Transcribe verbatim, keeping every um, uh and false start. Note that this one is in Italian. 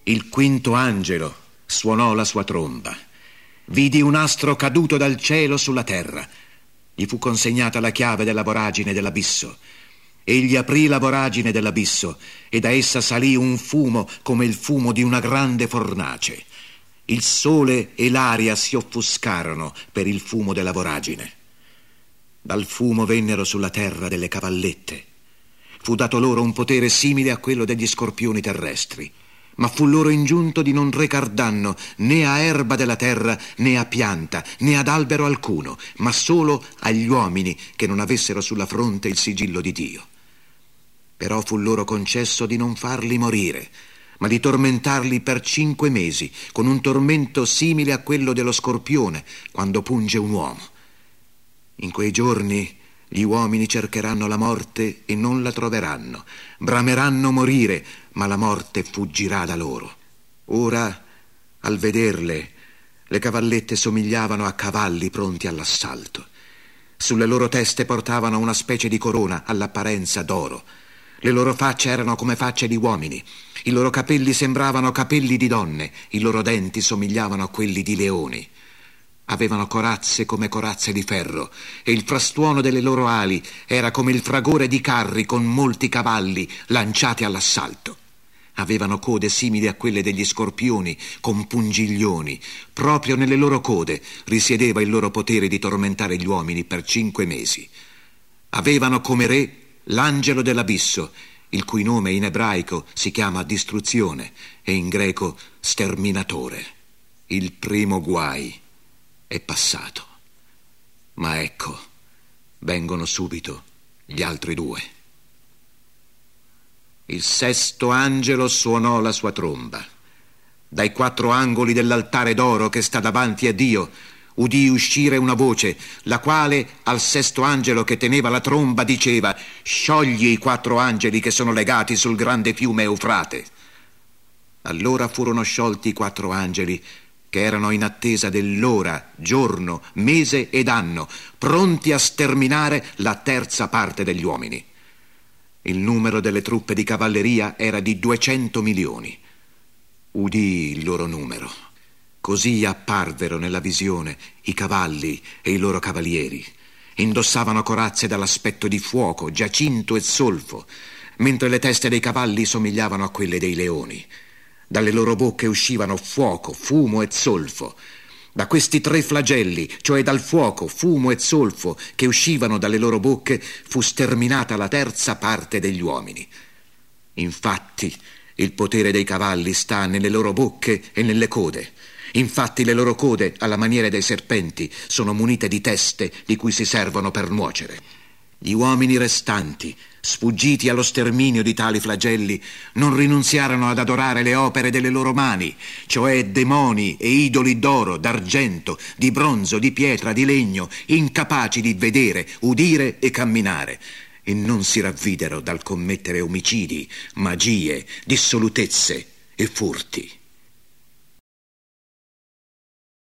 Il quinto angelo suonò la sua tromba. Vidi un astro caduto dal cielo sulla terra. Gli fu consegnata la chiave della voragine dell'abisso. Egli aprì la voragine dell'abisso e da essa salì un fumo come il fumo di una grande fornace. Il sole e l'aria si offuscarono per il fumo della voragine. Dal fumo vennero sulla terra delle cavallette. Fu dato loro un potere simile a quello degli scorpioni terrestri, ma fu loro ingiunto di non recar danno né a erba della terra, né a pianta, né ad albero alcuno, ma solo agli uomini che non avessero sulla fronte il sigillo di Dio. Però fu loro concesso di non farli morire, ma di tormentarli per cinque mesi, con un tormento simile a quello dello scorpione quando punge un uomo. In quei giorni gli uomini cercheranno la morte e non la troveranno, brameranno morire, ma la morte fuggirà da loro. Ora, al vederle, le cavallette somigliavano a cavalli pronti all'assalto. Sulle loro teste portavano una specie di corona all'apparenza d'oro. Le loro facce erano come facce di uomini. I loro capelli sembravano capelli di donne. I loro denti somigliavano a quelli di leoni. Avevano corazze come corazze di ferro e il frastuono delle loro ali era come il fragore di carri con molti cavalli lanciati all'assalto. Avevano code simili a quelle degli scorpioni con pungiglioni. Proprio nelle loro code risiedeva il loro potere di tormentare gli uomini per cinque mesi. Avevano come re l'angelo dell'abisso, il cui nome in ebraico si chiama distruzione e in greco sterminatore. Il primo guai è passato, ma ecco, vengono subito gli altri due. Il sesto angelo suonò la sua tromba. Dai quattro angoli dell'altare d'oro che sta davanti a Dio udì uscire una voce, la quale al sesto angelo che teneva la tromba diceva: «Sciogli i quattro angeli che sono legati sul grande fiume Eufrate». Allora furono sciolti i quattro angeli che erano in attesa dell'ora, giorno, mese ed anno, pronti a sterminare la terza parte degli uomini. Il numero delle truppe di cavalleria era di duecento milioni. Udì il loro numero. Così apparvero nella visione i cavalli e i loro cavalieri. Indossavano corazze dall'aspetto di fuoco, giacinto e zolfo, mentre le teste dei cavalli somigliavano a quelle dei leoni. Dalle loro bocche uscivano fuoco, fumo e zolfo. Da questi tre flagelli, cioè dal fuoco, fumo e zolfo che uscivano dalle loro bocche, fu sterminata la terza parte degli uomini. Infatti, il potere dei cavalli sta nelle loro bocche e nelle code. Infatti le loro code, alla maniera dei serpenti, sono munite di teste di cui si servono per nuocere. Gli uomini restanti, sfuggiti allo sterminio di tali flagelli, non rinunziarono ad adorare le opere delle loro mani, cioè demoni e idoli d'oro, d'argento, di bronzo, di pietra, di legno, incapaci di vedere, udire e camminare, e non si ravvidero dal commettere omicidi, magie, dissolutezze e furti.